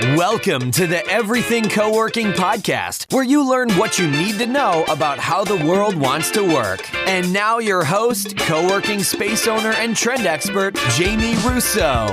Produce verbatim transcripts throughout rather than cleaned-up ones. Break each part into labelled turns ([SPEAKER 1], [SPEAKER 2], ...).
[SPEAKER 1] Welcome to the Everything Co-working Podcast, where you learn what you need to know about how the world wants to work. And now your host, co-working space owner and trend expert, Jamie Russo.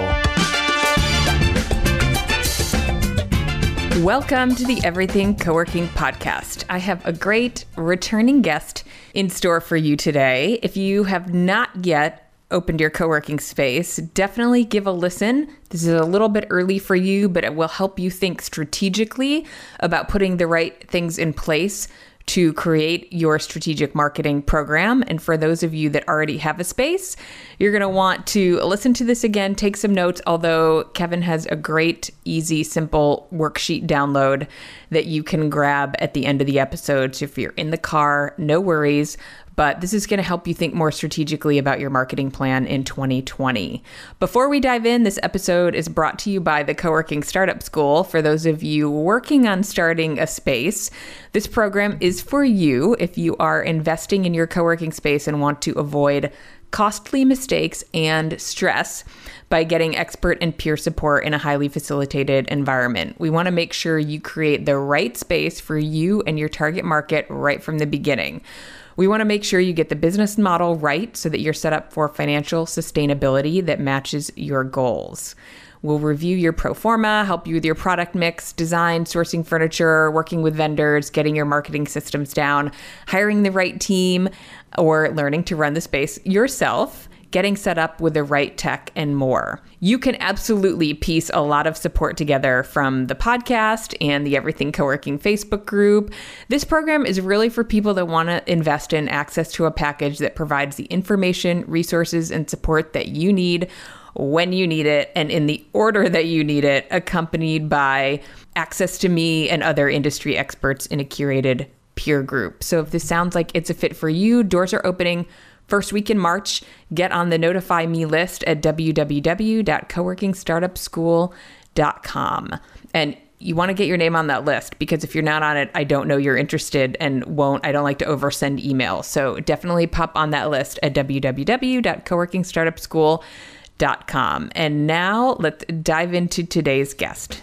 [SPEAKER 2] Welcome to the Everything Co-working Podcast. I have a great returning guest in store for you today. If you have not yet opened your co-working space, definitely give a listen. This is a little bit early for you, but it will help you think strategically about putting the right things in place to create your strategic marketing program. And for those of you that already have a space, you're going to want to listen to this again, take some notes, although Kevin has a great, easy, simple worksheet download that you can grab at the end of the episode. So if you're in the car, no worries. But this is going to help you think more strategically about your marketing plan in twenty twenty. Before we dive in, this episode is brought to you by the Co-working Startup School. For those of you working on starting a space, this program is for you if you are investing in your co-working space and want to avoid costly mistakes and stress by getting expert and peer support in a highly facilitated environment. We want to make sure you create the right space for you and your target market right from the beginning. We want to make sure you get the business model right so that you're set up for financial sustainability that matches your goals. We'll review your pro forma, help you with your product mix, design, sourcing furniture, working with vendors, getting your marketing systems down, hiring the right team, or learning to run the space yourself, getting set up with the right tech, and more. You can absolutely piece a lot of support together from the podcast and the Everything Co-working Facebook group. This program is really for people that want to invest in access to a package that provides the information, resources, and support that you need when you need it and in the order that you need it, accompanied by access to me and other industry experts in a curated peer group. So if this sounds like it's a fit for you, doors are opening first week in March. Get on the notify me list at w w w dot co working startup school dot com. And you want to get your name on that list because if you're not on it, I don't know you're interested and won't. I don't like to oversend emails. So definitely pop on that list at w w w dot co working startup school dot com. And now let's dive into today's guest.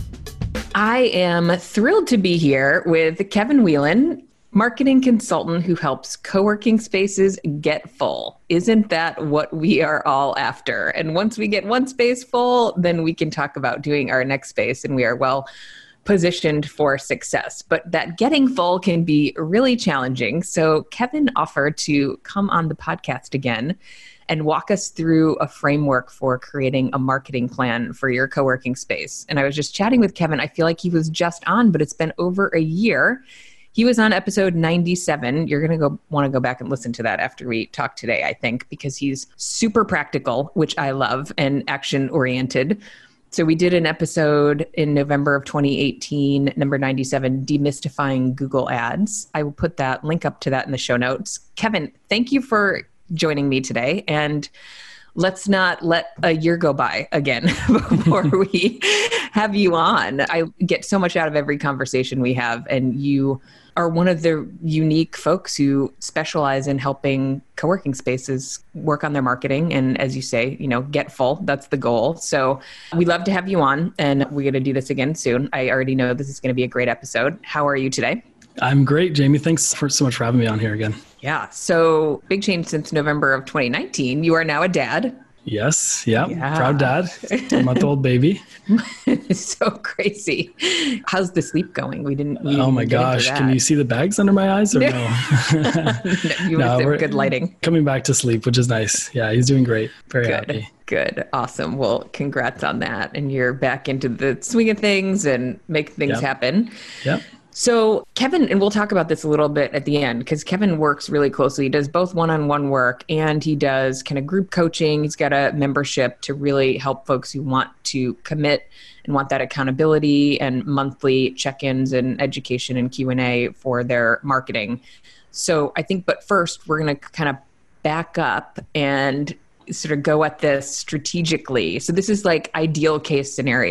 [SPEAKER 2] I am thrilled to be here with Kevin Whelan, marketing consultant who helps co-working spaces get full. Isn't that what we are all after? And once we get one space full, then we can talk about doing our next space and we are well positioned for success. But that getting full can be really challenging. So Kevin offered to come on the podcast again and walk us through a framework for creating a marketing plan for your co-working space. And I was just chatting with Kevin. I feel like he was just on, but it's been over a year. He was on episode ninety-seven. You're going to go want to go back and listen to that after we talk today, I think, because he's super practical, which I love, and action-oriented. So we did an episode in November of twenty eighteen, number ninety-seven, Demystifying Google Ads. I will put that link up to that in the show notes. Kevin, thank you for joining me today. And let's not let a year go by again before we have you on. I get so much out of every conversation we have, and you are one of the unique folks who specialize in helping co-working spaces work on their marketing. And as you say, you know, get full. That's the goal. So we love to have you on, and we're going to do this again soon. I already know this is going to be a great episode. How are you today?
[SPEAKER 3] I'm great, Jamie. Thanks for so much for having me on here again.
[SPEAKER 2] Yeah. So big change since November of twenty nineteen. You are now a dad.
[SPEAKER 3] Yes. Yeah.
[SPEAKER 2] yeah.
[SPEAKER 3] Proud dad. A month-old baby.
[SPEAKER 2] It's so crazy. How's the sleep going? We didn't. We
[SPEAKER 3] oh
[SPEAKER 2] didn't
[SPEAKER 3] my gosh. Can you see the bags under my eyes or no?
[SPEAKER 2] no you
[SPEAKER 3] no,
[SPEAKER 2] have good lighting.
[SPEAKER 3] Coming back to sleep, which is nice. Yeah. He's doing great. Very
[SPEAKER 2] good.
[SPEAKER 3] happy.
[SPEAKER 2] Good. Awesome. Well, congrats on that. And you're back into the swing of things and make things
[SPEAKER 3] yep.
[SPEAKER 2] happen.
[SPEAKER 3] Yep.
[SPEAKER 2] So Kevin, and we'll talk about this a little bit at the end, because Kevin works really closely. He does both one-on-one work and he does kind of group coaching. He's got a membership to really help folks who want to commit and want that accountability and monthly check-ins and education and Q and A for their marketing. So I think, but first we're going to kind of back up and sort of go at this strategically. So this is like ideal case scenario.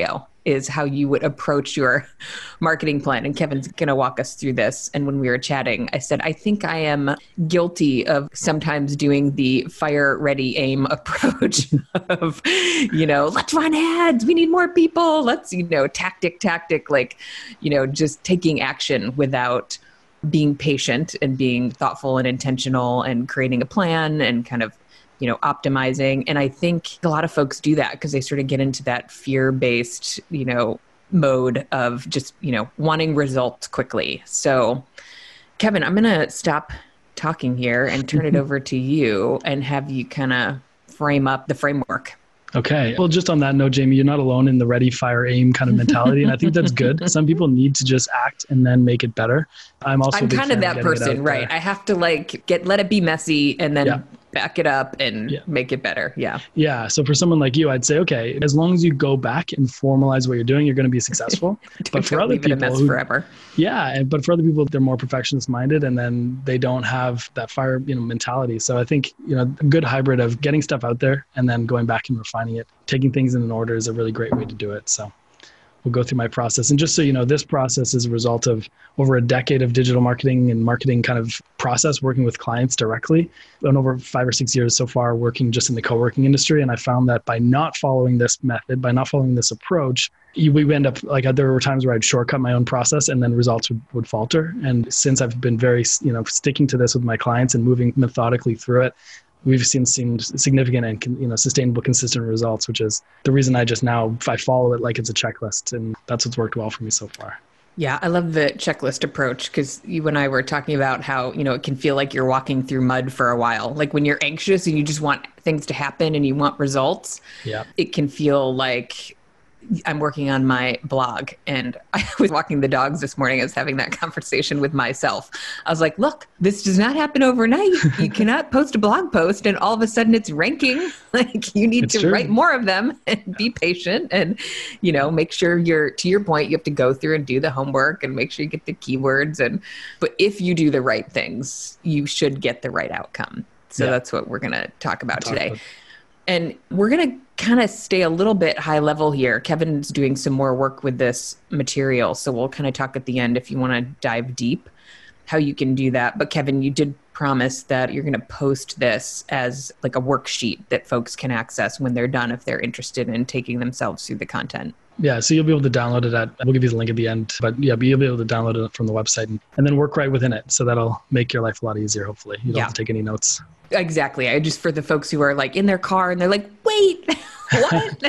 [SPEAKER 2] is how you would approach your marketing plan. And Kevin's going to walk us through this. And when we were chatting, I said, I think I am guilty of sometimes doing the fire, ready, aim approach of, you know, let's run ads. We need more people. Let's, you know, tactic, tactic, like, you know, just taking action without being patient and being thoughtful and intentional and creating a plan and kind of, you know, optimizing. And I think a lot of folks do that because they sort of get into that fear-based, you know, mode of just, you know, wanting results quickly. So Kevin, I'm going to stop talking here and turn it over to you and have you kind of frame up the framework.
[SPEAKER 3] Okay. Well, just on that note, Jamie, you're not alone in the ready, fire, aim kind of mentality. And I think that's good. Some people need to just act and then make it better. I'm also
[SPEAKER 2] I'm kind of that person, right? I have to like get, let it be messy and then yeah. back it up and yeah. make it better. Yeah.
[SPEAKER 3] Yeah. So for someone like you, I'd say, okay, as long as you go back and formalize what you're doing, you're going to be successful. But for other people,
[SPEAKER 2] leave it a mess
[SPEAKER 3] who,
[SPEAKER 2] forever.
[SPEAKER 3] Yeah. And, but for other people, they're more perfectionist minded and then they don't have that fire, you know, mentality. So I think, you know, a good hybrid of getting stuff out there and then going back and refining it, taking things in an order is a really great way to do it. So we'll go through my process. And just so you know, this process is a result of over a decade of digital marketing and marketing kind of process, working with clients directly, and over five or six years so far working just in the co-working industry. And I found that by not following this method, by not following this approach, you, we end up like there were times where I'd shortcut my own process and then results would, would falter. And since I've been very, you know, sticking to this with my clients and moving methodically through it, we've seen, seen significant and, you know, sustainable, consistent results, which is the reason I just now, I follow it like it's a checklist. And that's what's worked well for me so far.
[SPEAKER 2] Yeah, I love the checklist approach because you and I were talking about how, you know, it can feel like you're walking through mud for a while. Like when you're anxious and you just want things to happen and you want results,
[SPEAKER 3] yeah,
[SPEAKER 2] it can feel like I'm working on my blog. And I was walking the dogs this morning. I was having that conversation with myself. I was like, look, this does not happen overnight. You cannot post a blog post and all of a sudden it's ranking. Like you need it's to true. write more of them and be patient and, you know, make sure you're, to your point, you have to go through and do the homework and make sure you get the keywords. And, but if you do the right things, you should get the right outcome. So yeah. that's what we're going to talk about talk today. About. And we're going to kind of stay a little bit high level here. Kevin's doing some more work with this material. So we'll kind of talk at the end if you want to dive deep, how you can do that. But Kevin, you did promise that you're going to post this as like a worksheet that folks can access when they're done if they're interested in taking themselves through the content.
[SPEAKER 3] Yeah, so you'll be able to download it at, we'll give you the link at the end, but yeah, but you'll be able to download it from the website and, and then work right within it. So that'll make your life a lot easier, hopefully. You don't yeah. have to take any notes.
[SPEAKER 2] Exactly. I just, for the folks who are like in their car and they're like, wait, what?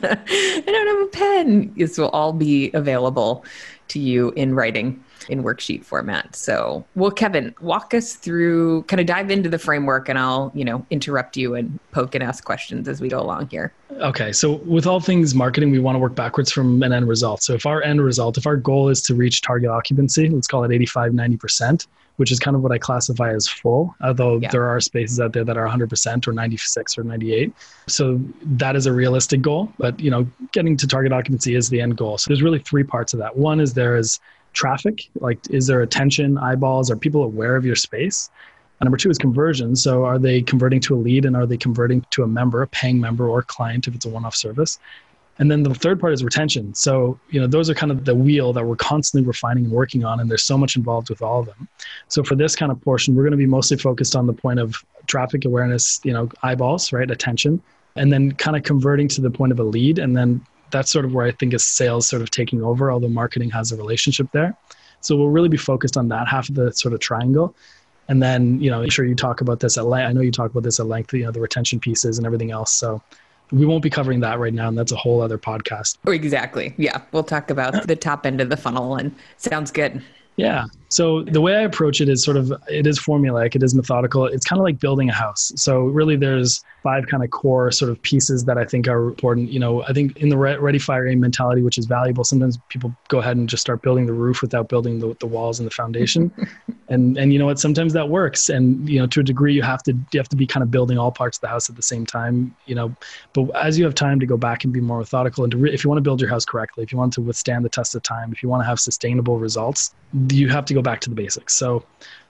[SPEAKER 2] I don't have a pen. This will all be available to you in writing in worksheet format. So, well, Kevin, walk us through, kind of dive into the framework and I'll, you know, interrupt you and poke and ask questions as we go along here.
[SPEAKER 3] Okay. So with all things marketing, we want to work backwards from an end result. So if our end result, if our goal is to reach target occupancy, let's call it eighty-five, ninety percent, which is kind of what I classify as full, although yeah. there are spaces out there that are one hundred percent or ninety-six or ninety-eight. So that is a realistic goal, but you know, getting to target occupancy is the end goal. So there's really three parts of that. One is there is traffic, like is there attention, eyeballs, are people aware of your space? And number two is conversion. So are they converting to a lead and are they converting to a member, a paying member or client if it's a one-off service? And then the third part is retention. So, you know, those are kind of the wheel that we're constantly refining and working on, and there's so much involved with all of them. So for this kind of portion, we're going to be mostly focused on the point of traffic awareness, you know, eyeballs, right? Attention, and then kind of converting to the point of a lead. And then that's sort of where I think is sales sort of taking over, although marketing has a relationship there. So we'll really be focused on that half of the sort of triangle. And then, you know, I'm sure you talk about this at length. I know you talk about this at length, you know, the retention pieces and everything else. So we won't be covering that right now. And that's a whole other podcast.
[SPEAKER 2] Exactly. Yeah. We'll talk about the top end of the funnel and sounds good.
[SPEAKER 3] Yeah. So the way I approach it is sort of, it is formulaic, it is methodical. It's kind of like building a house. So really there's five kind of core sort of pieces that I think are important. You know, I think in the ready, fire, aim mentality, which is valuable, sometimes people go ahead and just start building the roof without building the, the walls and the foundation. and and you know what, sometimes that works. And, you know, to a degree you have to, you have to be kind of building all parts of the house at the same time, you know, but as you have time to go back and be more methodical and to re- if you want to build your house correctly, if you want to withstand the test of time, if you want to have sustainable results, you have to go back to the basics. So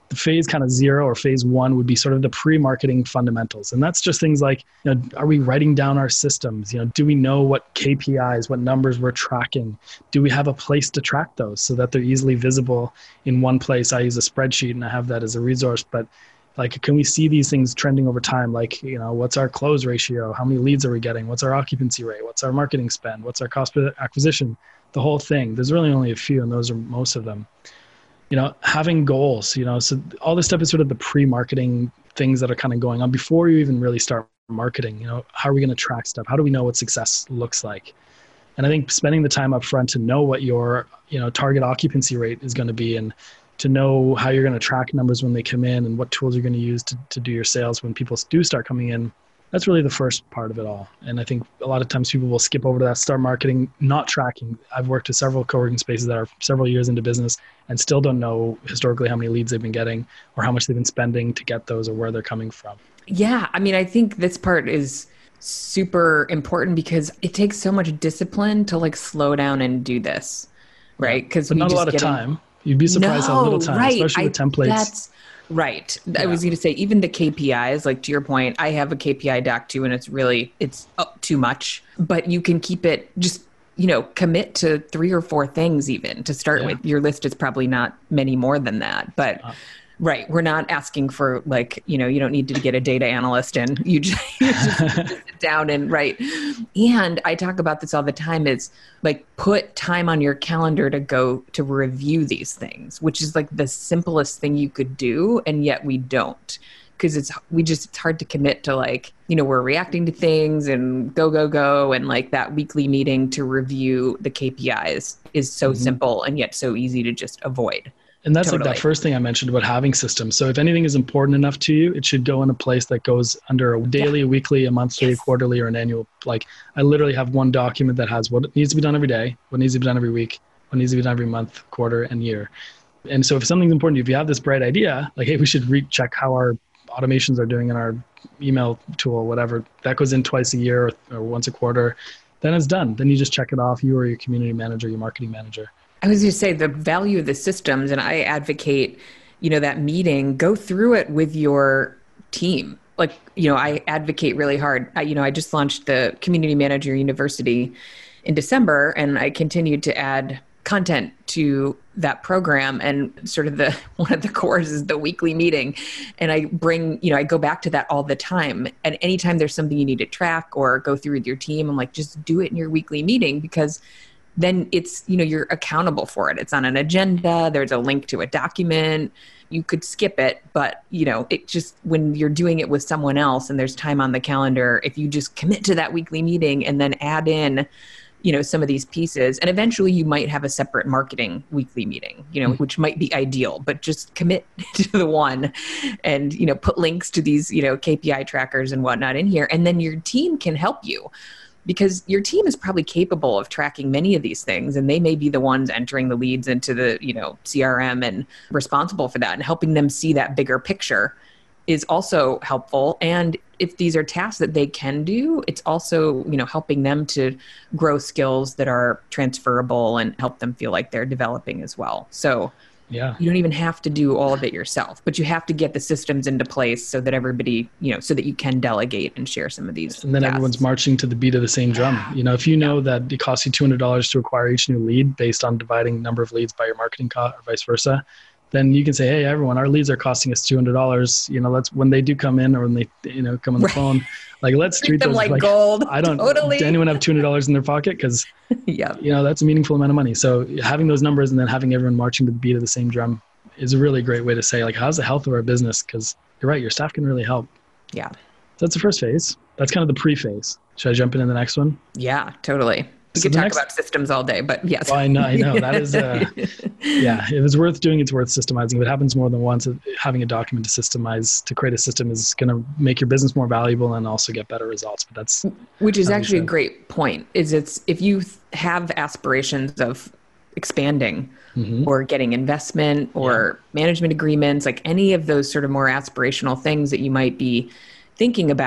[SPEAKER 3] The phase kind of zero or phase one would be sort of the pre-marketing fundamentals. And that's just things like, you know, are we writing down our systems? You know, do we know what K P Is, what numbers we're tracking? Do we have a place to track those so that they're easily visible in one place? I use a spreadsheet and I have that as a resource, but like, can we see these things trending over time? Like, you know, what's our close ratio? How many leads are we getting? What's our occupancy rate? What's our marketing spend? What's our cost per acquisition? The whole thing. There's really only a few, and those are most of them. You know, having goals, you know, so all this stuff is sort of the pre-marketing things that are kind of going on before you even really start marketing. You know, how are we going to track stuff? How do we know what success looks like? And I think spending the time up front to know what your, you know, target occupancy rate is going to be, and to know how you're going to track numbers when they come in, and what tools you're going to use to, to do your sales when people do start coming in. That's really the first part of it all. And I think a lot of times people will skip over to that, start marketing, not tracking. I've worked with several co-working spaces that are several years into business and still don't know historically how many leads they've been getting or how much they've been spending to get those or where they're coming from.
[SPEAKER 2] Yeah. I mean, I think this part is super important because it takes so much discipline to like slow down and do this, right? Because
[SPEAKER 3] But not a lot of time. You'd be surprised no, how little time, right. especially with I, templates. That's
[SPEAKER 2] right. Yeah. I was going to say, even the K P Is, like to your point, I have a K P I doc too, and it's really, it's oh, too much, but you can keep it just, you know, commit to three or four things even to start yeah. with. Your list is probably not many more than that, but uh, right. We're not asking for like, you know, you don't need to get a data analyst in. You just, you just sit down and write. And I talk about this all the time is like put time on your calendar to go to review these things, which is like the simplest thing you could do. And yet we don't, because it's, we just, it's hard to commit to like, you know, we're reacting to things and go, go, go. And like that weekly meeting to review the K P Is is so mm-hmm. simple and yet so easy to just avoid.
[SPEAKER 3] And that's
[SPEAKER 2] Totally.
[SPEAKER 3] like that first thing I mentioned about having systems. So if anything is important enough to you, it should go in a place that goes under a daily, yeah. a weekly, a monthly, yes. a quarterly, or an annual. Like I literally have one document that has what needs to be done every day, what needs to be done every week, what needs to be done every month, quarter, and year. And so if something's important to you, if you have this bright idea, like, hey, we should recheck how our automations are doing in our email tool, whatever, that goes in twice a year or, or once a quarter, then it's done. Then you just check it off, you or your community manager, your marketing manager.
[SPEAKER 2] I was going to say the value of the systems, and I advocate, you know, that meeting, go through it with your team. Like, you know, I advocate really hard. I, you know, I just launched the Community Manager University in December, and I continued to add content to that program. And sort of the, one of the cores is the weekly meeting. And I bring, you know, I go back to that all the time. And anytime there's something you need to track or go through with your team, I'm like, just do it in your weekly meeting, because then it's, you know, you're accountable for it. It's on an agenda. There's a link to a document. You could skip it, but, you know, it just, when you're doing it with someone else and there's time on the calendar, if you just commit to that weekly meeting and then add in, you know, some of these pieces, and eventually you might have a separate marketing weekly meeting, you know, mm-hmm. which might be ideal, but just commit to the one and, you know, put links to these, you know, K P I trackers and whatnot in here. And then your team can help you, because your team is probably capable of tracking many of these things, and they may be the ones entering the leads into the, you know, C R M and responsible for that, and helping them see that bigger picture is also helpful. And if these are tasks that they can do, it's also, you know, helping them to grow skills that are transferable and help them feel like they're developing as well. So
[SPEAKER 3] yeah,
[SPEAKER 2] you don't even have to do all of it yourself, but you have to get the systems into place so that everybody, you know, so that you can delegate and share some of these.
[SPEAKER 3] And then
[SPEAKER 2] tasks.
[SPEAKER 3] Everyone's marching to the beat of the same drum. You know, if you know that it costs you two hundred dollars to acquire each new lead based on dividing number of leads by your marketing cost or vice versa, then you can say, hey, everyone, our leads are costing us two hundred dollars. You know, let's, when they do come in or when they, you know, come on the right. phone, like, let's treat, treat them those like, like gold. I don't, totally. Does anyone have two hundred dollars in their pocket? Because,
[SPEAKER 2] yeah,
[SPEAKER 3] you know, that's a meaningful amount of money. So having those numbers and then having everyone marching to the beat of the same drum is a really great way to say, like, how's the health of our business? Because you're right, your staff can really help.
[SPEAKER 2] Yeah.
[SPEAKER 3] So that's the first phase. That's kind of the pre-phase. Should I jump into the next one?
[SPEAKER 2] Yeah, totally. We so could talk next, about systems all day, but yes.
[SPEAKER 3] Well, I know, I know. That is, uh, yeah, if it's worth doing, it's worth systemizing. If it happens more than once, having a document to systemize, to create a system is going to make your business more valuable and also get better results. But that's
[SPEAKER 2] Which is actually a great point, is it's, if you have aspirations of expanding mm-hmm. or getting investment or yeah. management agreements, like any of those sort of more aspirational things that you might be thinking about,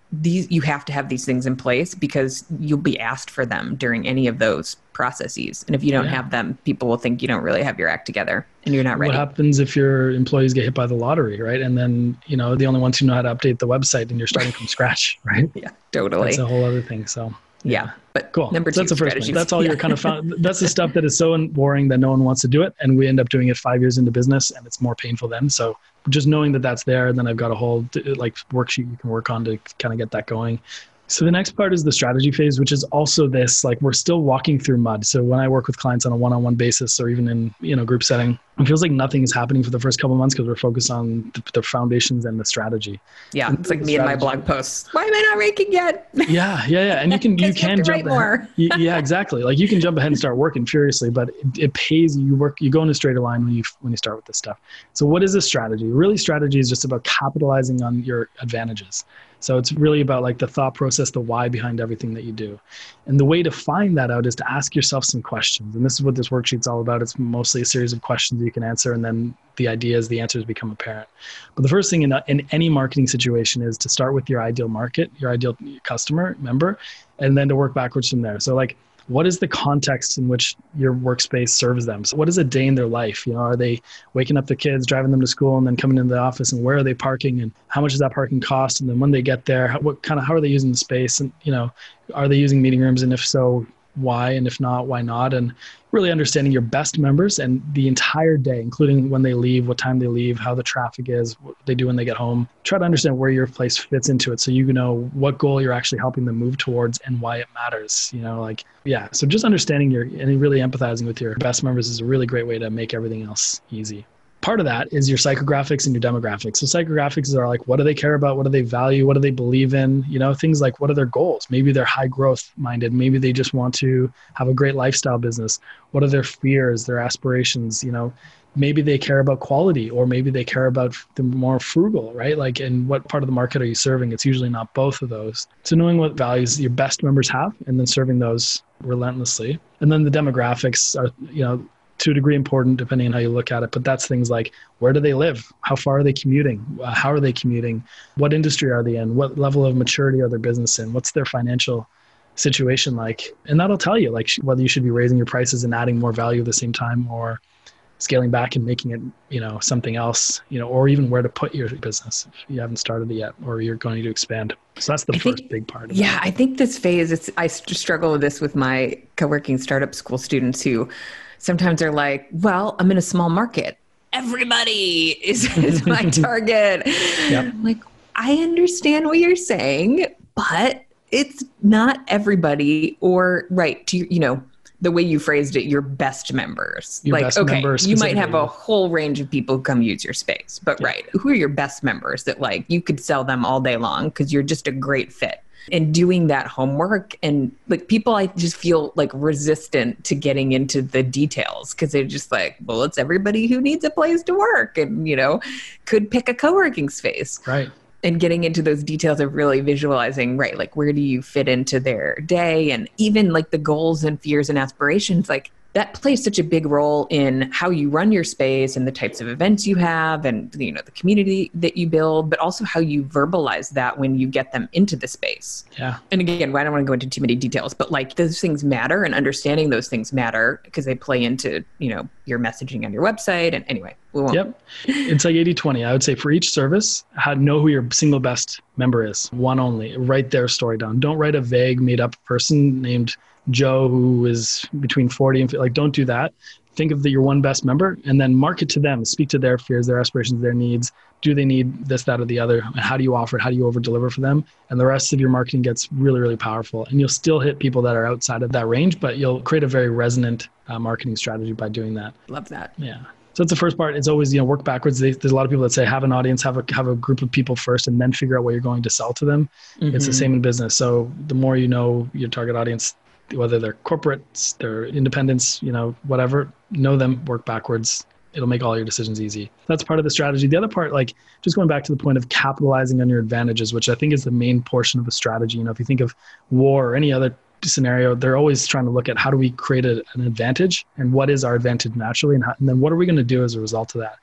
[SPEAKER 2] these, you have to have these things in place because you'll be asked for them during any of those processes. And if you don't yeah. have them, people will think you don't really have your act together and you're not ready.
[SPEAKER 3] What happens if your employees get hit by the lottery, right? And then, you know, the only ones who know how to update the website and you're starting from scratch, right?
[SPEAKER 2] Yeah, totally.
[SPEAKER 3] That's a whole other thing. So
[SPEAKER 2] yeah, yeah but
[SPEAKER 3] cool.
[SPEAKER 2] Number two,
[SPEAKER 3] so that's the first
[SPEAKER 2] strategies.
[SPEAKER 3] one. That's all
[SPEAKER 2] yeah.
[SPEAKER 3] you're kind of found. That's the stuff that is so boring that no one wants to do it. And we end up doing it five years into business and it's more painful then. So just knowing that that's there, then I've got a whole like worksheet you can work on to kind of get that going. So the next part is the strategy phase, which is also this, like we're still walking through mud. So when I work with clients on a one-on-one basis or even in, you know, group setting, it feels like nothing is happening for the first couple of months because we're focused on the, the foundations and the strategy.
[SPEAKER 2] Yeah.
[SPEAKER 3] And
[SPEAKER 2] it's like me
[SPEAKER 3] strategy.
[SPEAKER 2] and my blog posts. Why am I not ranking yet?
[SPEAKER 3] Yeah. Yeah. Yeah. And you can, you can
[SPEAKER 2] you
[SPEAKER 3] jump
[SPEAKER 2] more.
[SPEAKER 3] Yeah, exactly. Like you can jump ahead and start working furiously, but it, it pays you, you work, you go in a straighter line when you, when you start with this stuff. So what is a strategy? Really, strategy is just about capitalizing on your advantages. So it's really about like the thought process, the why behind everything that you do. And the way to find that out is to ask yourself some questions. And this is what this worksheet's all about. It's mostly a series of questions you can answer. And then the idea is the answers become apparent. But the first thing in, in any marketing situation is to start with your ideal market, your ideal customer, member, and then to work backwards from there. So like, what is the context in which your workspace serves them? So what is a day in their life? You know, are they waking up the kids, driving them to school, and then coming into the office, and where are they parking, and how much does that parking cost? And then when they get there, how, what kind of, how are they using the space? And, you know, are they using meeting rooms? And if so, why? And if not, why not? And really understanding your best members and the entire day, including when they leave, what time they leave, how the traffic is, what they do when they get home. Try to understand where your place fits into it so you know what goal you're actually helping them move towards and why it matters. You know, like, yeah. So just understanding your and really empathizing with your best members is a really great way to make everything else easy. Part of that is your psychographics and your demographics. So psychographics are like, what do they care about? What do they value? What do they believe in? You know, things like, what are their goals? Maybe they're high growth minded. Maybe they just want to have a great lifestyle business. What are their fears, their aspirations? You know, maybe they care about quality, or maybe they care about the more frugal, right? Like, in what part of the market are you serving? It's usually not both of those. So knowing what values your best members have and then serving those relentlessly. And then the demographics are, you know, to a degree important depending on how you look at it. But that's things like, where do they live? How far are they commuting? Uh, how are they commuting? What industry are they in? What level of maturity are their business in? What's their financial situation like? And that'll tell you like whether you should be raising your prices and adding more value at the same time, or scaling back and making it, you know, something else, you know, or even where to put your business if you haven't started it yet, or you're going to expand. So that's the I first think, big part of
[SPEAKER 2] yeah,
[SPEAKER 3] it.
[SPEAKER 2] I think this phase, it's, I struggle with this with my co-working startup school students who sometimes are like, well, I'm in a small market. Everybody is, is my target. Yep. I'm like, I understand what you're saying, but it's not everybody, or right to, you know, the way you phrased it, your best members.
[SPEAKER 3] Your
[SPEAKER 2] like,
[SPEAKER 3] best
[SPEAKER 2] okay,
[SPEAKER 3] members
[SPEAKER 2] you might have a whole range of people who come use your space, but yeah. right, who are your best members that like you could sell them all day long because you're just a great fit? And doing that homework, and like people, I just feel like resistant to getting into the details because they're just like, well, it's everybody who needs a place to work and, you know, could pick a co-working space.
[SPEAKER 3] Right.
[SPEAKER 2] And getting into those details of really visualizing, right, like where do you fit into their day, and even like the goals and fears and aspirations, like that plays such a big role in how you run your space and the types of events you have and, you know, the community that you build, but also how you verbalize that when you get them into the space.
[SPEAKER 3] Yeah.
[SPEAKER 2] And again, I don't want to go into too many details, but like those things matter, and understanding those things matter because they play into, you know, your messaging on your website. And anyway, we won't.
[SPEAKER 3] Yep. It's like eighty twenty. I would say for each service, know who your single best member is. One only. Write their story down. Don't write a vague made up person named Joe who is between forty and like, don't do that. Think of the, your one best member and then market to them. Speak to their fears, their aspirations, their needs. Do they need this, that, or the other? And how do you offer it? How do you over deliver for them? And the rest of your marketing gets really, really powerful. And you'll still hit people that are outside of that range, but you'll create a very resonant uh, marketing strategy by doing that.
[SPEAKER 2] Love that.
[SPEAKER 3] Yeah. So that's the first part. It's always, you know, work backwards. They, there's a lot of people that say, have an audience, have a, have a group of people first, and then figure out what you're going to sell to them. Mm-hmm. It's the same in business. So the more you know your target audience, whether they're corporates, they're independents, you know, whatever, know them, work backwards. It'll make all your decisions easy. That's part of the strategy. The other part, like just going back to the point of capitalizing on your advantages, which I think is the main portion of the strategy. You know, if you think of war or any other scenario, they're always trying to look at how do we create a, an advantage and what is our advantage naturally, and, how, and then what are we going to do as a result of that?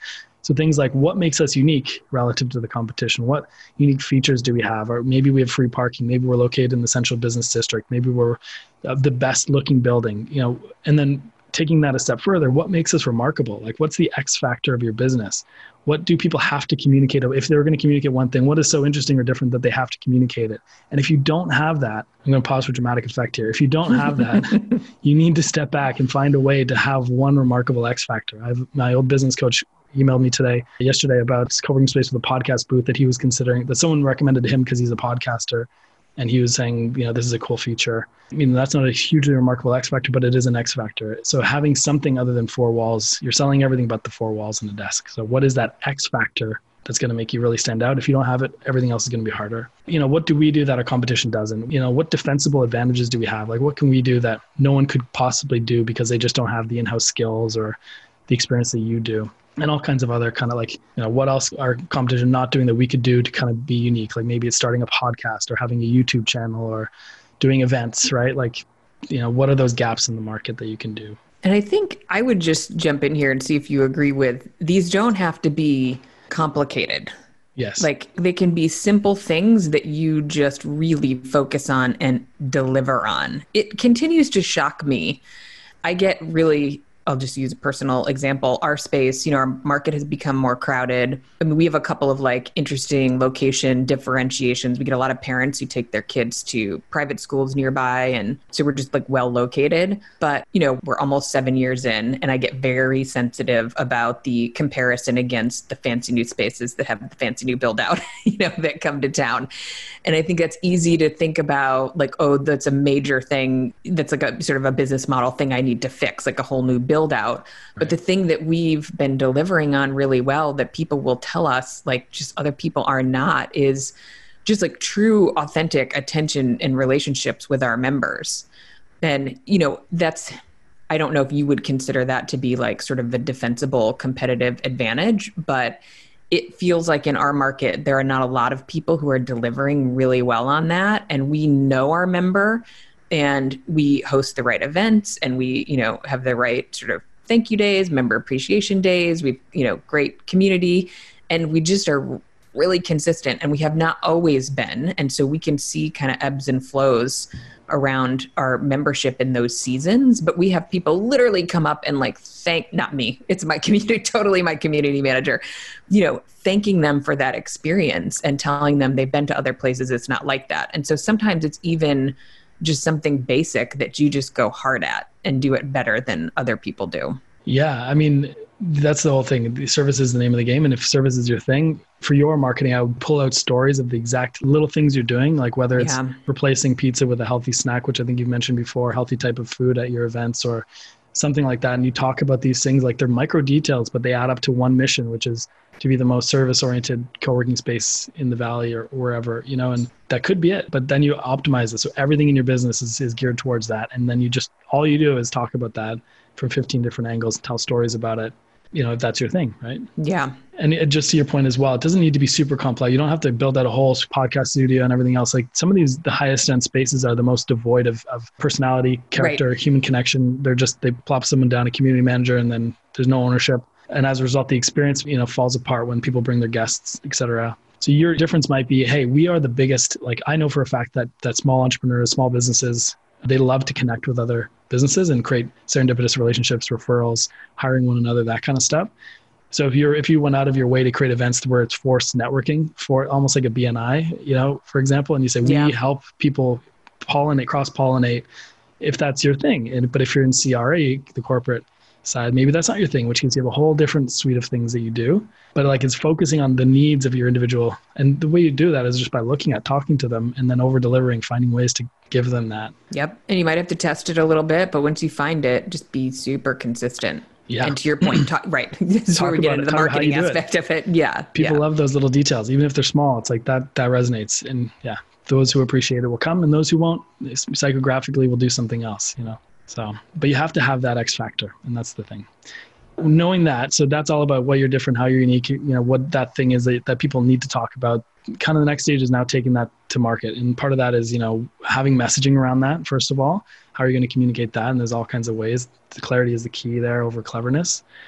[SPEAKER 3] So things like, what makes us unique relative to the competition? What unique features do we have? Or maybe we have free parking. Maybe we're located in the central business district. Maybe we're uh, the best looking building, you know, and then taking that a step further, what makes us remarkable? Like, what's the X factor of your business? What do people have to communicate? If they're going to communicate one thing, what is so interesting or different that they have to communicate it? And if you don't have that, I'm going to pause for dramatic effect here. If you don't have that, you need to step back and find a way to have one remarkable X factor. I've, my old business coach emailed me today, yesterday, about co-working space with a podcast booth that he was considering, that someone recommended to him because he's a podcaster. And he was saying, you know, this is a cool feature. I mean, that's not a hugely remarkable X factor, but it is an X factor. So having something other than four walls, you're selling everything but the four walls and the desk. So what is that X factor that's going to make you really stand out? If you don't have it, everything else is going to be harder. You know, what do we do that our competition doesn't? You know, what defensible advantages do we have? Like, what can we do that no one could possibly do because they just don't have the in-house skills or the experience that you do? And all kinds of other kind of like, you know, what else our competition not doing that we could do to kind of be unique? Like maybe it's starting a podcast or having a YouTube channel or doing events, right? Like, you know, what are those gaps in the market that you can do?
[SPEAKER 2] And I think I would just jump in here and see if you agree with, these don't have to be complicated.
[SPEAKER 3] Yes.
[SPEAKER 2] Like they can be simple things that you just really focus on and deliver on. It continues to shock me. I get really I'll just use a personal example. Our space, you know, our market has become more crowded. I mean, we have a couple of like interesting location differentiations. We get a lot of parents who take their kids to private schools nearby. And so we're just like well located, but you know, we're almost seven years in and I get very sensitive about the comparison against the fancy new spaces that have the fancy new build out, you know, that come to town. And I think that's easy to think about like, oh, that's a major thing. That's like a sort of a business model thing I need to fix, like a whole new build out. Right. But the thing that we've been delivering on really well that people will tell us, like just other people are not, is just like true, authentic attention and relationships with our members. And, you know, that's, I don't know if you would consider that to be like sort of a defensible competitive advantage, but it feels like in our market, there are not a lot of people who are delivering really well on that. And we know our member and we host the right events and we, you know, have the right sort of thank you days, member appreciation days. We've, you know, great community and we just are really consistent and we have not always been. And so we can see kind of ebbs and flows around our membership in those seasons, but we have people literally come up and like thank, not me, it's my community, totally my community manager, you know, thanking them for that experience and telling them they've been to other places. It's not like that. And so sometimes it's even just something basic that you just go hard at and do it better than other people do.
[SPEAKER 3] Yeah. I mean, that's the whole thing. The service is the name of the game. And if service is your thing, for your marketing, I would pull out stories of the exact little things you're doing, like whether it's yeah. replacing pizza with a healthy snack, which I think you've mentioned before, healthy type of food at your events or something like that. And you talk about these things like they're micro details, but they add up to one mission, which is to be the most service-oriented co-working space in the Valley or wherever, you know, and that could be it. But then you optimize it. So everything in your business is, is geared towards that. And then you just, all you do is talk about that from fifteen different angles, tell stories about it, you know, if that's your thing, right?
[SPEAKER 2] Yeah.
[SPEAKER 3] And it, just to your point as well, it doesn't need to be super complex. You don't have to build out a whole podcast studio and everything else. Like some of these, the highest end spaces are the most devoid of, of personality, character, right. human connection. They're just, they plop someone down, a community manager, and then there's no ownership. And as a result, the experience, you know, falls apart when people bring their guests, et cetera. So your difference might be, hey, we are the biggest, like I know for a fact that that small entrepreneurs, small businesses, they love to connect with other businesses and create serendipitous relationships, referrals, hiring one another, that kind of stuff. So if you're if you went out of your way to create events where it's forced networking, for almost like a B N I, you know, for example, and you say we yeah. help people pollinate, cross-pollinate, if that's your thing. And but if you're in C R A, the corporate side, maybe that's not your thing, which means you have a whole different suite of things that you do. But like it's focusing on the needs of your individual. And the way you do that is just by looking at, talking to them, and then over delivering, finding ways to give them that.
[SPEAKER 2] Yep. And you might have to test it a little bit, but once you find it, just be super consistent.
[SPEAKER 3] Yeah.
[SPEAKER 2] And to your point, talk, right. This is where we get into the marketing aspect of it. Yeah.
[SPEAKER 3] People
[SPEAKER 2] yeah.
[SPEAKER 3] love those little details, even if they're small. It's like that, that resonates. And yeah, those who appreciate it will come, and those who won't, psychographically will do something else, you know? So, but you have to have that X factor, and that's the thing. Knowing that, so that's all about what you're different, how you're unique, you know, what that thing is that, that people need to talk about. Kind of the next stage is now taking that to market. And part of that is, you know, having messaging around that, first of all. How are you going to communicate that? And there's all kinds of ways. The clarity is the key there over cleverness.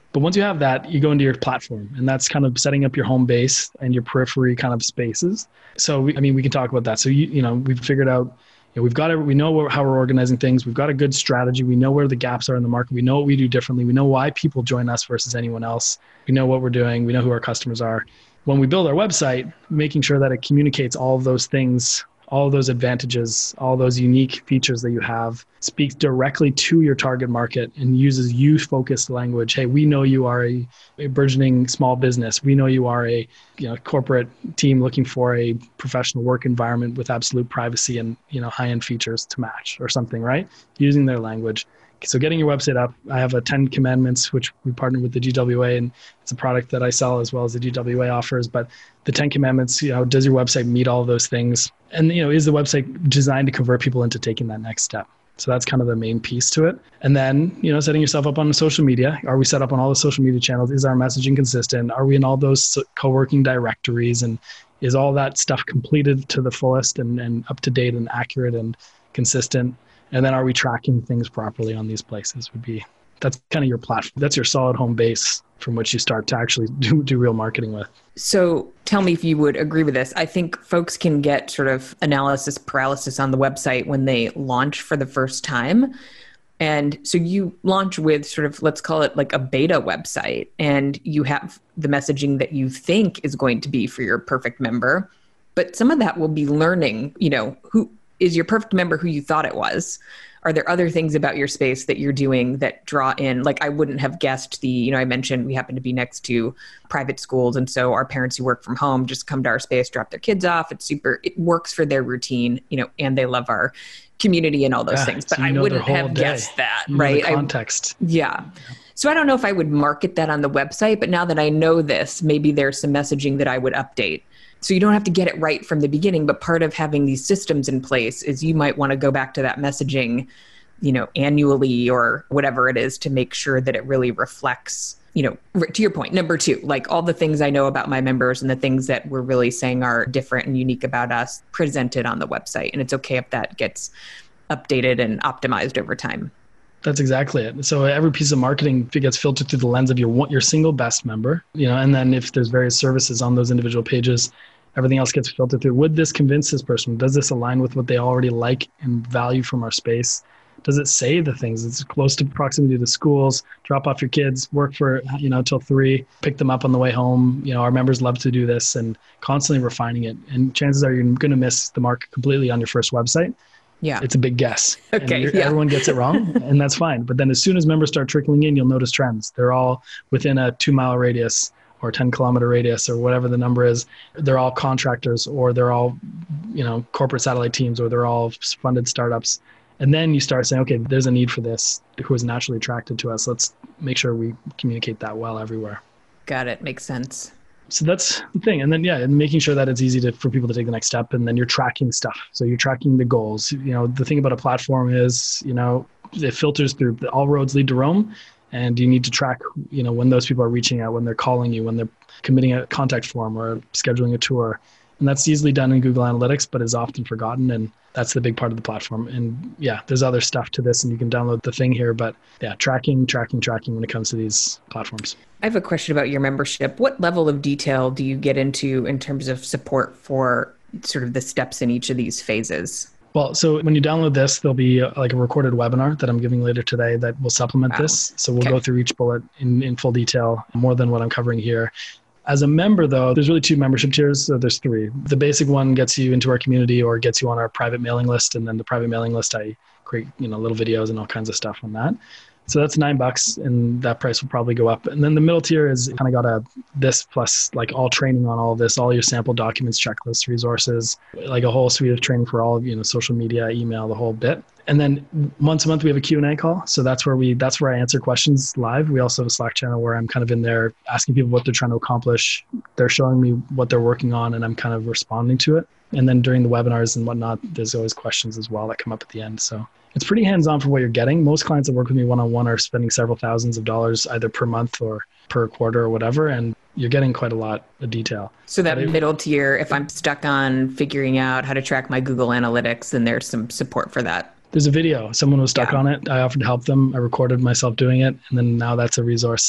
[SPEAKER 3] But once you have that, you go into your platform, and that's kind of setting up your home base and your periphery kind of spaces. So, we, I mean, we can talk about that. So, you, you know, we've figured out, you know, we've got it. We know how we're organizing things. We've got a good strategy. We know where the gaps are in the market. We know what we do differently. We know why people join us versus anyone else. We know what we're doing. We know who our customers are. When we build our website, making sure that it communicates all of those things, all of those advantages, all those unique features that you have, speaks directly to your target market and uses youth-focused language. Hey, we know you are a, a burgeoning small business. We know you are a you know corporate team looking for a professional work environment with absolute privacy and you know high-end features to match or something, right? Using their language. So getting your website up, I have a ten commandments, which we partnered with the G W A, and it's a product that I sell as well as the G W A offers. But the ten commandments, you know, does your website meet all of those things? And, you know, is the website designed to convert people into taking that next step? So that's kind of the main piece to it. And then, you know, setting yourself up on social media. Are we set up on all the social media channels? Is our messaging consistent? Are we in all those co-working directories? And is all that stuff completed to the fullest and, and up to date and accurate and consistent? And then are we tracking things properly on these places would be, that's kind of your platform. That's your solid home base from which you start to actually do, do real marketing with.
[SPEAKER 2] So tell me if you would agree with this. I think folks can get sort of analysis paralysis on the website when they launch for the first time. And so you launch with sort of, let's call it like a beta website, and you have the messaging that you think is going to be for your perfect member. But some of that will be learning, you know, who is your perfect member who you thought it was? Are there other things about your space that you're doing that draw in? Like I wouldn't have guessed the, you know, I mentioned we happen to be next to private schools. And so our parents who work from home just come to our space, drop their kids off. It's super, it works for their routine, you know, and they love our community and all those yeah, things. But so I wouldn't have day. guessed that,
[SPEAKER 3] you
[SPEAKER 2] right?
[SPEAKER 3] Know the context.
[SPEAKER 2] I, yeah. So I don't know if I would market that on the website, but now that I know this, maybe there's some messaging that I would update. So you don't have to get it right from the beginning, but part of having these systems in place is you might want to go back to that messaging, you know, annually or whatever it is to make sure that it really reflects, you know, to your point, number two, like all the things I know about my members and the things that we're really saying are different and unique about us presented on the website. And it's okay if that gets updated and optimized over time.
[SPEAKER 3] That's exactly it. So every piece of marketing gets filtered through the lens of your your single best member, you know, and then if there's various services on those individual pages, everything else gets filtered through. Would this convince this person? Does this align with what they already like and value from our space? Does it say the things? It's close to proximity to schools, drop off your kids, work for, you know, till three, pick them up on the way home. You know, our members love to do this and constantly refining it. And chances are you're going to miss the mark completely on your first website.
[SPEAKER 2] Yeah.
[SPEAKER 3] It's a big guess.
[SPEAKER 2] Okay.
[SPEAKER 3] And
[SPEAKER 2] yeah.
[SPEAKER 3] Everyone gets it wrong, and that's fine. But then as soon as members start trickling in, you'll notice trends. They're all within a two mile radius or ten kilometer radius or whatever the number is. They're all contractors, or they're all, you know, corporate satellite teams, or they're all funded startups. And then you start saying, okay, there's a need for this. Who is naturally attracted to us? Let's make sure we communicate that well everywhere.
[SPEAKER 2] Got it. Makes sense.
[SPEAKER 3] So that's the thing. And then, yeah, and making sure that it's easy to, for people to take the next step. And then you're tracking stuff. So you're tracking the goals. You know, the thing about a platform is, you know, it filters through, all roads lead to Rome. And you need to track, you know, when those people are reaching out, when they're calling you, when they're committing a contact form or scheduling a tour. And that's easily done in Google Analytics, but is often forgotten. And that's the big part of the platform. And yeah, there's other stuff to this, and you can download the thing here. But yeah, tracking, tracking, tracking when it comes to these platforms.
[SPEAKER 2] I have a question about your membership. What level of detail do you get into in terms of support for sort of the steps in each of these phases?
[SPEAKER 3] Well, so when you download this, there'll be a, like a recorded webinar that I'm giving later today that will supplement wow. this. So we'll okay. go through each bullet in, in full detail, more than what I'm covering here. As a member, though, there's really two membership tiers. So there's three. The basic one gets you into our community or gets you on our private mailing list. And then the private mailing list, I create, you know, little videos and all kinds of stuff on that. So that's nine bucks, and that price will probably go up. And then the middle tier is kind of got a this plus like all training on all of this, all your sample documents, checklists, resources, like a whole suite of training for all of, you know, social media, email, the whole bit. And then once a month we have a Q and A call. So that's where we that's where I answer questions live. We also have a Slack channel where I'm kind of in there asking people what they're trying to accomplish. They're showing me what they're working on, and I'm kind of responding to it. And then during the webinars and whatnot, there's always questions as well that come up at the end. So it's pretty hands-on for what you're getting. Most clients that work with me one-on-one are spending several thousands of dollars either per month or per quarter or whatever, and you're getting quite a lot of detail.
[SPEAKER 2] So that it, middle tier, if I'm stuck on figuring out how to track my Google Analytics, then there's some support for that.
[SPEAKER 3] There's a video. Someone was stuck
[SPEAKER 2] yeah.
[SPEAKER 3] on it. I offered to help them. I recorded myself doing it, and then now that's a resource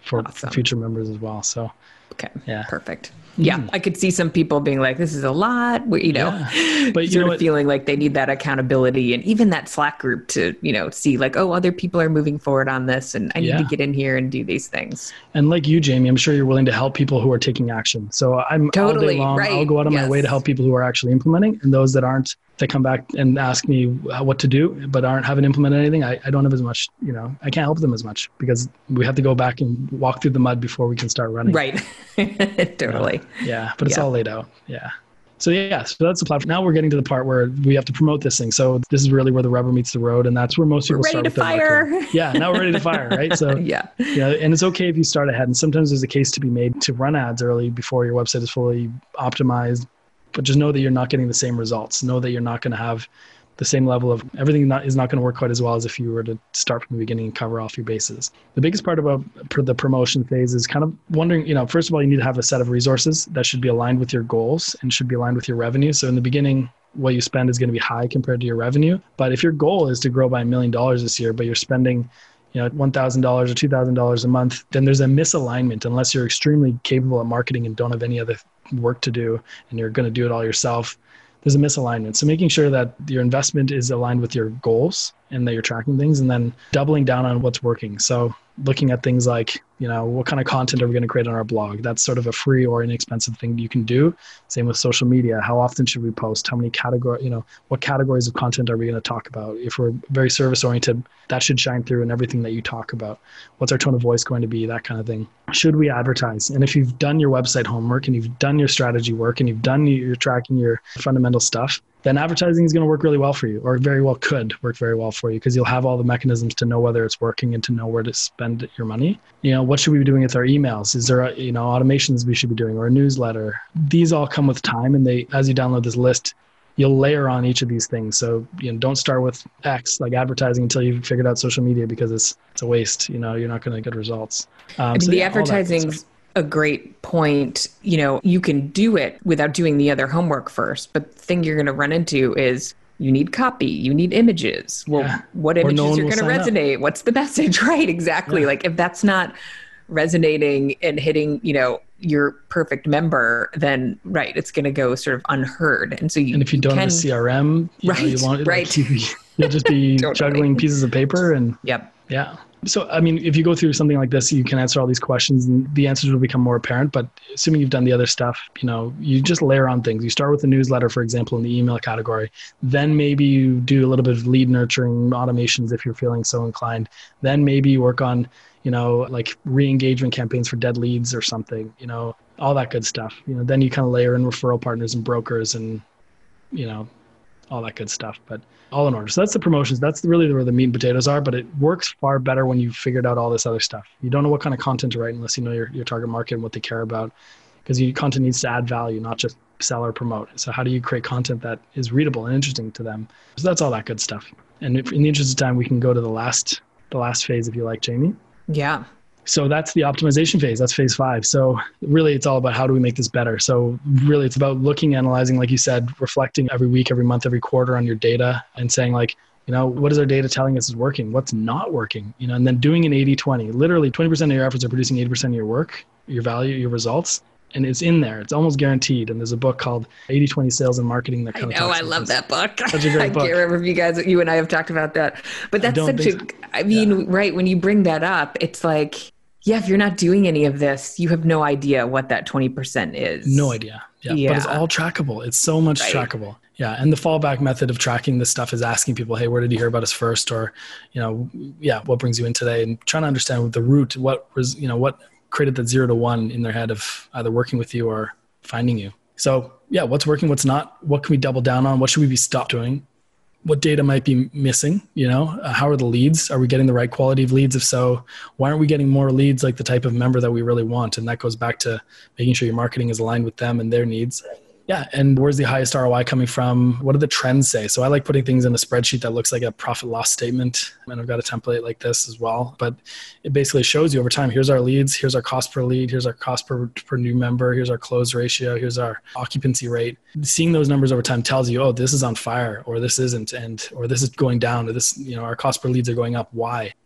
[SPEAKER 3] for,
[SPEAKER 2] Awesome.
[SPEAKER 3] for future members as well. So,
[SPEAKER 2] okay,
[SPEAKER 3] yeah,
[SPEAKER 2] perfect. Yeah, mm. I could see some people being like, this is a lot, you know,
[SPEAKER 3] yeah. But you
[SPEAKER 2] sort
[SPEAKER 3] know
[SPEAKER 2] of
[SPEAKER 3] what?
[SPEAKER 2] feeling like they need that accountability and even that Slack group to, you know, see like, oh, other people are moving forward on this and I need yeah. to get in here and do these things.
[SPEAKER 3] And like you, Jamie, I'm sure you're willing to help people who are taking action. So I'm
[SPEAKER 2] totally,
[SPEAKER 3] all day long,
[SPEAKER 2] right.
[SPEAKER 3] I'll go out of yes. my way to help people who are actually implementing, and those that aren't, they come back and ask me what to do, but aren't haven't implemented anything. I, I don't have as much, you know, I can't help them as much because we have to go back and walk through the mud before we can start running.
[SPEAKER 2] Right. Totally.
[SPEAKER 3] Yeah. yeah. But it's yeah. all laid out. Yeah. So yeah, so that's the platform. Now we're getting to the part where we have to promote this thing. So this is really where the rubber meets the road, and that's where most people
[SPEAKER 2] we're ready
[SPEAKER 3] start
[SPEAKER 2] to fire.
[SPEAKER 3] With yeah, now we're ready to fire, right? So
[SPEAKER 2] yeah,
[SPEAKER 3] yeah, and it's okay if you start ahead. And sometimes there's a case to be made to run ads early before your website is fully optimized. But just know that you're not getting the same results. Know that you're not going to have the same level of everything not, is not going to work quite as well as if you were to start from the beginning and cover off your bases. The biggest part about the promotion phase is kind of wondering, you know, first of all, you need to have a set of resources that should be aligned with your goals and should be aligned with your revenue. So in the beginning, what you spend is going to be high compared to your revenue. But if your goal is to grow by a million dollars this year, but you're spending, you know, one thousand dollars or two thousand dollars a month, then there's a misalignment unless you're extremely capable at marketing and don't have any other work to do and you're going to do it all yourself. There's a misalignment. So making sure that your investment is aligned with your goals and that you're tracking things, and then doubling down on what's working. So looking at things like, you know, what kind of content are we going to create on our blog? That's sort of a free or inexpensive thing you can do. Same with social media. How often should we post? How many category, you know, what categories of content are we going to talk about? If we're very service oriented, that should shine through in everything that you talk about. What's our tone of voice going to be? That kind of thing. Should we advertise? And if you've done your website homework and you've done your strategy work and you've done your tracking your fundamental stuff, then advertising is going to work really well for you, or very well could work very well for you, because you'll have all the mechanisms to know whether it's working and to know where to spend your money. You know, what should we be doing with our emails? Is there, a, you know, automations we should be doing, or a newsletter? These all come with time, and they, as you download this list, you'll layer on each of these things. So, you know, don't start with X, like advertising, until you've figured out social media, because it's it's a waste. You know, you're not going to get results. Um,
[SPEAKER 2] I mean,
[SPEAKER 3] so
[SPEAKER 2] the
[SPEAKER 3] yeah,
[SPEAKER 2] advertising's a great point. You know, you can do it without doing the other homework first, but the thing you're going to run into is you need copy, you need images. Well,
[SPEAKER 3] yeah.
[SPEAKER 2] what images
[SPEAKER 3] no
[SPEAKER 2] are going to resonate? Up. What's the message? Right. Exactly. Yeah. Like if that's not resonating and hitting, you know, your perfect member, then right, it's going to go sort of unheard. And so you,
[SPEAKER 3] and if you don't
[SPEAKER 2] can,
[SPEAKER 3] have a C R M, you
[SPEAKER 2] right,
[SPEAKER 3] know, you want,
[SPEAKER 2] right.
[SPEAKER 3] Like, you, you'll just be totally. juggling pieces of paper and
[SPEAKER 2] yep.
[SPEAKER 3] yeah. So, I mean, if you go through something like this, you can answer all these questions and the answers will become more apparent. But assuming you've done the other stuff, you know, you just layer on things. You start with the newsletter, for example, in the email category. Then maybe you do a little bit of lead nurturing automations if you're feeling so inclined. Then maybe you work on, you know, like re-engagement campaigns for dead leads or something, you know, all that good stuff. You know, then you kind of layer in referral partners and brokers and, you know, all that good stuff. But all in order. So that's the promotions. That's really where the meat and potatoes are, but it works far better when you've figured out all this other stuff. You don't know what kind of content to write unless you know your, your target market and what they care about, because your content needs to add value, not just sell or promote. So how do you create content that is readable and interesting to them? So that's all that good stuff. And if, in the interest of time, we can go to the last, the last phase if you like, Jamie.
[SPEAKER 2] Yeah.
[SPEAKER 3] So that's the optimization phase. That's phase five. So really it's all about how do we make this better? So really it's about looking, analyzing, like you said, reflecting every week, every month, every quarter on your data and saying like, you know, what is our data telling us is working? What's not working? You know, and then doing an eighty twenty, literally twenty percent of your efforts are producing eighty percent of your work, your value, your results. And it's in there. It's almost guaranteed. And there's a book called eighty twenty Sales and Marketing that kind
[SPEAKER 2] I
[SPEAKER 3] of
[SPEAKER 2] know.
[SPEAKER 3] talks
[SPEAKER 2] I
[SPEAKER 3] about
[SPEAKER 2] love
[SPEAKER 3] this.
[SPEAKER 2] that book.
[SPEAKER 3] Such a great
[SPEAKER 2] I
[SPEAKER 3] book.
[SPEAKER 2] can't remember if you guys, you and I have talked about that. But that's such a,
[SPEAKER 3] so.
[SPEAKER 2] I mean,
[SPEAKER 3] yeah.
[SPEAKER 2] right. When you bring that up, it's like, yeah, if you're not doing any of this, you have no idea what that twenty percent is.
[SPEAKER 3] No idea. Yeah.
[SPEAKER 2] yeah.
[SPEAKER 3] But it's all trackable. It's so much right. trackable. Yeah. And the fallback method of tracking this stuff is asking people, hey, where did you hear about us first? Or, you know, yeah, what brings you in today? And trying to understand the root, what was, you know, what created that zero to one in their head of either working with you or finding you. So yeah, what's working, what's not, what can we double down on? What should we be stopped doing? What data might be missing? You know, uh, how are the leads? Are we getting the right quality of leads? If so, why aren't we getting more leads like the type of member that we really want? And that goes back to making sure your marketing is aligned with them and their needs. Yeah. And where's the highest R O I coming from? What do the trends say? So I like putting things in a spreadsheet that looks like a profit loss statement. And I've got a template like this as well, but it basically shows you over time, here's our leads, here's our cost per lead, here's our cost per, per new member, here's our close ratio, here's our occupancy rate. Seeing those numbers over time tells you, oh, this is on fire, or this isn't, and, or this is going down, or this, you know, our cost per leads are going up. Why?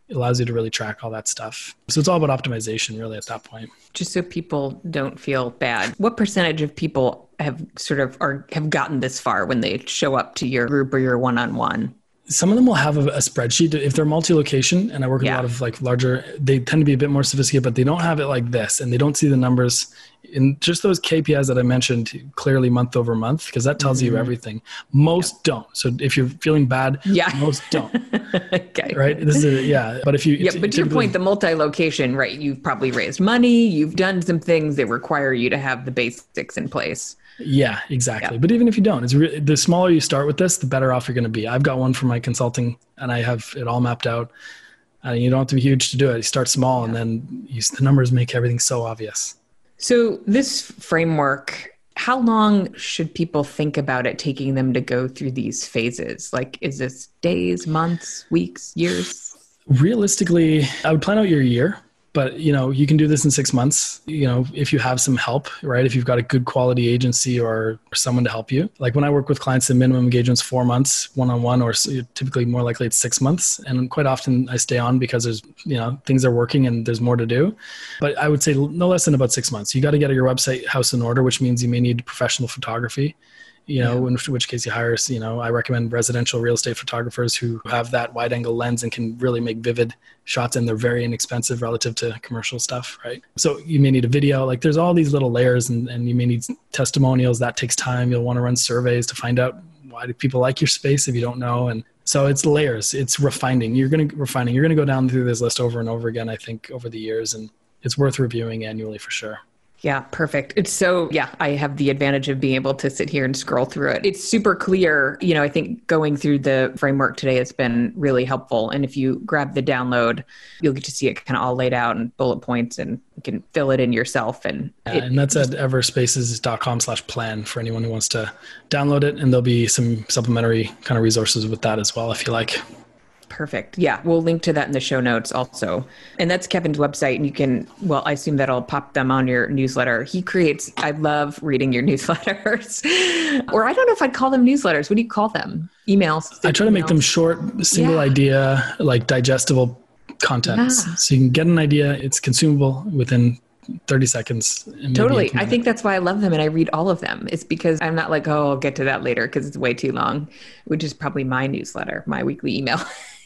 [SPEAKER 3] It allows you to really track all that stuff. So it's all about optimization really at that point.
[SPEAKER 2] Just so people don't feel bad, what percentage of people have sort of or have gotten this far when they show up to your group or your one-on-one?
[SPEAKER 3] Some of them will have a, a spreadsheet. If they're multi-location, and I work with yeah. a lot of like larger, they tend to be a bit more sophisticated, but they don't have it like this, and they don't see the numbers in just those K P Is that I mentioned clearly month over month, because that tells mm-hmm. you everything. Most yeah. don't. So if you're feeling bad, yeah. most don't.
[SPEAKER 2] Okay.
[SPEAKER 3] Right. This is a, yeah. But if you,
[SPEAKER 2] yeah, but to your point, the multi-location, right? You've probably raised money. You've done some things that require you to have the basics in place.
[SPEAKER 3] Yeah, exactly. Yeah. But even if you don't, it's re- the smaller you start with this, the better off you're going to be. I've got one for my consulting, and I have it all mapped out. Uh, you don't have to be huge to do it. You start small, yeah. and then you, the numbers make everything so obvious.
[SPEAKER 2] So this framework, how long should people think about it taking them to go through these phases? Like, is this days, months, weeks, years?
[SPEAKER 3] Realistically, I would plan out your year. But, you know, you can do this in six months, you know, if you have some help, right? If you've got a good quality agency or someone to help you. Like when I work with clients, the minimum engagement's four months, one-on-one, or typically more likely it's six months. And quite often I stay on because there's, you know, things are working and there's more to do. But I would say no less than about six months. You got to get your website house in order, which means you may need professional photography. You know, yeah. in which case you hire, you know, I recommend residential real estate photographers who have that wide angle lens and can really make vivid shots, and they're very inexpensive relative to commercial stuff, right? So you may need a video, like there's all these little layers, and, and you may need testimonials. That takes time. You'll want to run surveys to find out why do people like your space if you don't know. And so it's layers, it's refining. You're going to refining. You're going to go down through this list over and over again, I think, over the years, and it's worth reviewing annually for sure.
[SPEAKER 2] Yeah, perfect. It's so, yeah, I have the advantage of being able to sit here and scroll through it. It's super clear. You know, I think going through the framework today has been really helpful. And if you grab the download, you'll get to see it kind of all laid out in bullet points, and you can fill it in yourself. And
[SPEAKER 3] yeah,
[SPEAKER 2] it,
[SPEAKER 3] and that's at everspaces.com slash plan for anyone who wants to download it. And there'll be some supplementary kind of resources with that as well, if you like.
[SPEAKER 2] Perfect. Yeah, we'll link to that in the show notes also. And that's Kevin's website. And you can, well, I assume that'll pop them on your newsletter. He creates, I love reading your newsletters. Or I don't know if I'd call them newsletters. What do you call them? Emails?
[SPEAKER 3] I try to
[SPEAKER 2] emails?
[SPEAKER 3] make them short, single yeah. idea, like digestible content. Yeah. So you can get an idea, it's consumable within thirty seconds.
[SPEAKER 2] Totally. I think that's why I love them and I read all of them. It's because I'm not like, oh, I'll get to that later because it's way too long, which is probably my newsletter, my weekly email.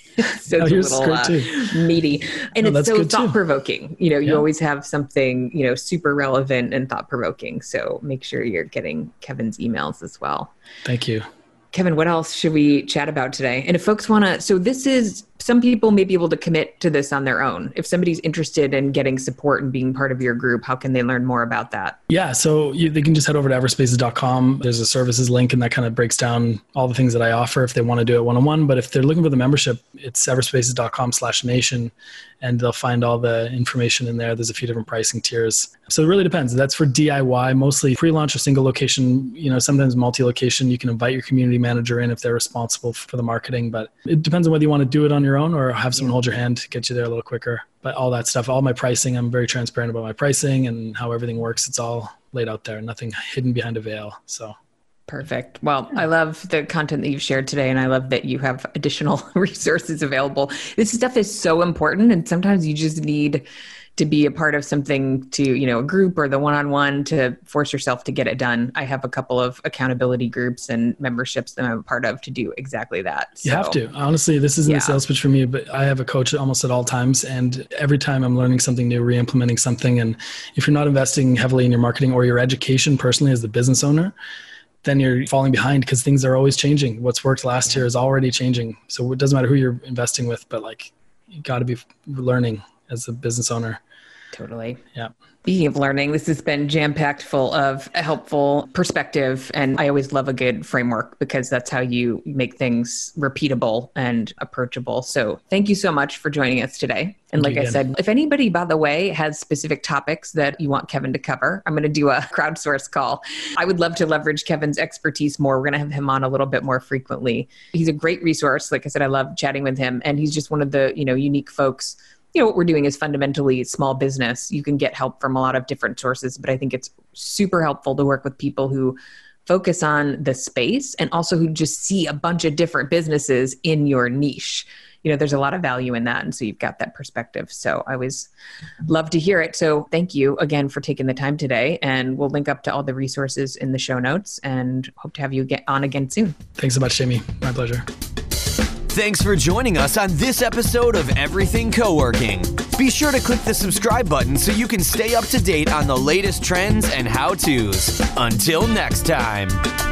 [SPEAKER 2] So
[SPEAKER 3] oh,
[SPEAKER 2] it's a little uh, meaty, and
[SPEAKER 3] no,
[SPEAKER 2] it's so thought-provoking. You know, you
[SPEAKER 3] yeah.
[SPEAKER 2] always have something, you know, super relevant and thought-provoking. So make sure you're getting Kevin's emails as well.
[SPEAKER 3] Thank you.
[SPEAKER 2] Kevin, what else should we chat about today? And if folks want to, so this is, some people may be able to commit to this on their own. If somebody's interested in getting support and being part of your group, how can they learn more about that?
[SPEAKER 3] Yeah, so you, they can just head over to everspaces dot com. There's a services link, and that kind of breaks down all the things that I offer if they want to do it one-on-one. But if they're looking for the membership, it's everspaces.com slash nation, and they'll find all the information in there. There's a few different pricing tiers. So it really depends. That's for D I Y, mostly pre-launch or single location, you know, sometimes multi-location. You can invite your community manager in if they're responsible for the marketing, but it depends on whether you want to do it on your own or have someone hold your hand to get you there a little quicker. But all that stuff, all my pricing, I'm very transparent about my pricing and how everything works. It's all laid out there, nothing hidden behind a veil. So
[SPEAKER 2] perfect. Well, I love the content that you've shared today, and I love that you have additional resources available. This stuff is so important, and sometimes you just need to be a part of something, to, you know, a group or the one-on-one, to force yourself to get it done. I have a couple of accountability groups and memberships that I'm a part of to do exactly that. So,
[SPEAKER 3] you have to. Honestly, this isn't
[SPEAKER 2] yeah.
[SPEAKER 3] a sales pitch for me, but I have a coach almost at all times. And every time I'm learning something new, re-implementing something. And if you're not investing heavily in your marketing or your education personally as the business owner, then you're falling behind because things are always changing. What's worked last year is already changing. So it doesn't matter who you're investing with, but like, you got to be learning as a business owner.
[SPEAKER 2] Totally.
[SPEAKER 3] Yeah.
[SPEAKER 2] Speaking of learning, this has been jam-packed full of a helpful perspective. And I always love a good framework because that's how you make things repeatable and approachable. So thank you so much for joining us today. And
[SPEAKER 3] Thank
[SPEAKER 2] like I said, if anybody, by the way, has specific topics that you want Kevin to cover, I'm going to do a crowdsource call. I would love to leverage Kevin's expertise more. We're going to have him on a little bit more frequently. He's a great resource. Like I said, I love chatting with him. And he's just one of the, you know, unique folks. You know, what we're doing is fundamentally small business. You can get help from a lot of different sources, but I think it's super helpful to work with people who focus on the space and also who just see a bunch of different businesses in your niche. You know, there's a lot of value in that. And so you've got that perspective. So I always love to hear it. So thank you again for taking the time today. And we'll link up to all the resources in the show notes and hope to have you get on again soon.
[SPEAKER 3] Thanks so much, Jamie. My pleasure.
[SPEAKER 1] Thanks for joining us on this episode of Everything Co-working. Be sure to click the subscribe button so you can stay up to date on the latest trends and how-tos. Until next time.